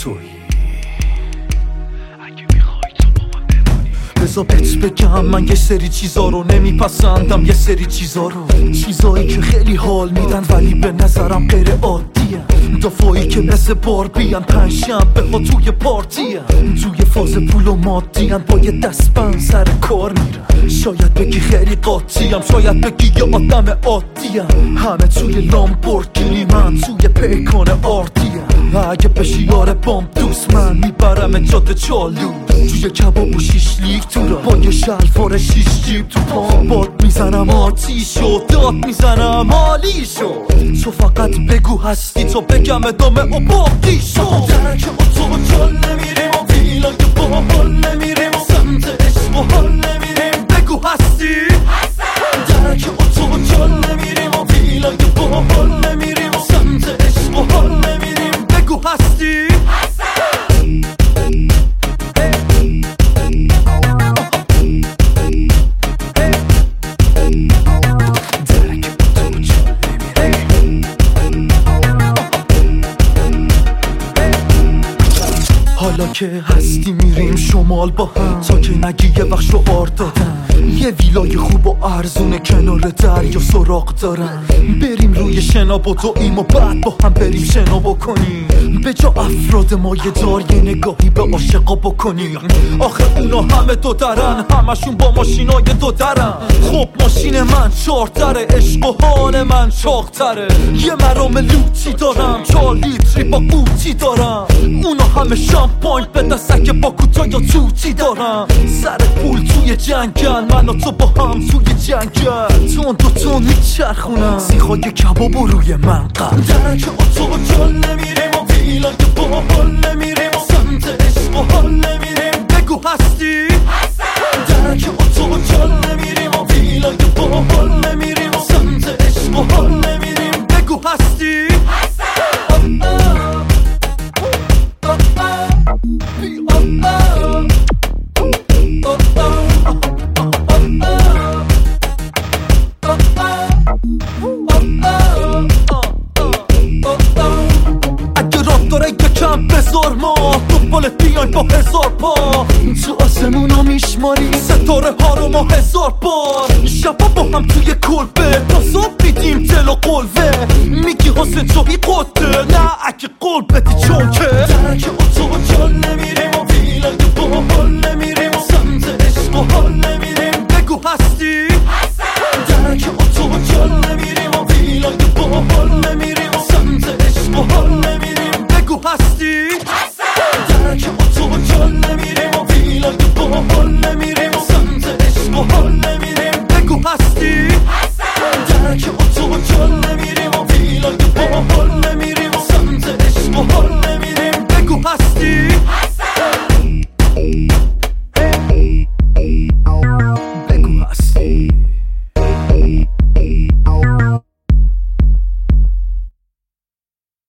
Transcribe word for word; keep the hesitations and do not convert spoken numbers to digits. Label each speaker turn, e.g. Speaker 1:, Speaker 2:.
Speaker 1: تویی. بذار بهت بگم من یه سری چیزا رو نمیپسندم، یه سری چیزا رو، چیزایی که خیلی حال میدن ولی به نظرم غیر عادیه. دفاعی که مثل باربیان پنجشنبه ها توی پارتیه، توی فاز پول و مادیان با یه دستبند سر کار میرن. شاید بگی خیلی قاطیم، شاید بگی یه آدم عادیم، همه توی لامبورگینی من توی پیکان آردیم. اگه بشی یار بام دوست من میبرم جاده چالو، توی کباب و شیش لیک تو را با یه شلوار شیش جیب تو پام باد میزنم آتیش و داد میزنم حالی شو. تو فقط بگو هستی تو بگم ادامه و باقی شو. درک اتو و جال نمیریم و ویلای با حال نمیریم و سمت عشق و حال نمیریم. بگو هستی درک اتو و جال نمیریم و ویلای با حال نمیریم و سمت عشق و حال نمیریم. بگو هستی حالا که هستی میریم شمال با هم تا که نگی یه وقت شعار دادم. یه ویلای خوب و ارزونه کنار دریا سراغ دارم. بریم روی شنا بدویم و بعد با هم بریم شنا بکنیم. به جا افراد مایه دار یه نگاهی به عاشقا بکنیم. آخه اونا همه دو درن، همشون با ماشینای دو درن. خب ماشین من چهار دره، عشق و حال من چاق‌تره. یه مرام لوتی دارم، چهار لیتری با قوطی دارم. اونا همه شامپاین به دستک با کوتا یا توتی دارم. سر پول توی جنگل، من و تو با هم توی جنگل. تون دو تون میچرخونم سیخای کباب و روی منقل. درک اتو و جال نمیریم و ویلای با حال نمیریم و سمت عشق و حال نمیریم. بگو هستی درک اتو و جال نمیریم و ویلای با حال نمیریم و سمت عشق و حال نمیریم. بگو هستی بزار ما دنبالت بیایم با هزار پا، تو آسمونا میشماری ستاره ها رو ما هزار بار. شبا با هم توی کلبه تا صبح بیدیم دل و قلبه. میگی حسین توی قده، نه اگه قول بدی چون که درک اتو و جال نمیریم و ویلای با حال نمیریم و سمت عشق و حال نمیریم. بگو هستی درک اتو و جال نمیریم و ویلای با حال نمیریم و سمت عشق و حال نمیریم. بگو هستی درک اتو و جال نمیریم و ویلای با حال نمیریم و سمت عشق و حال نمیریم. بگو هستی درک اتو و جال نمیریم و ویلای با حال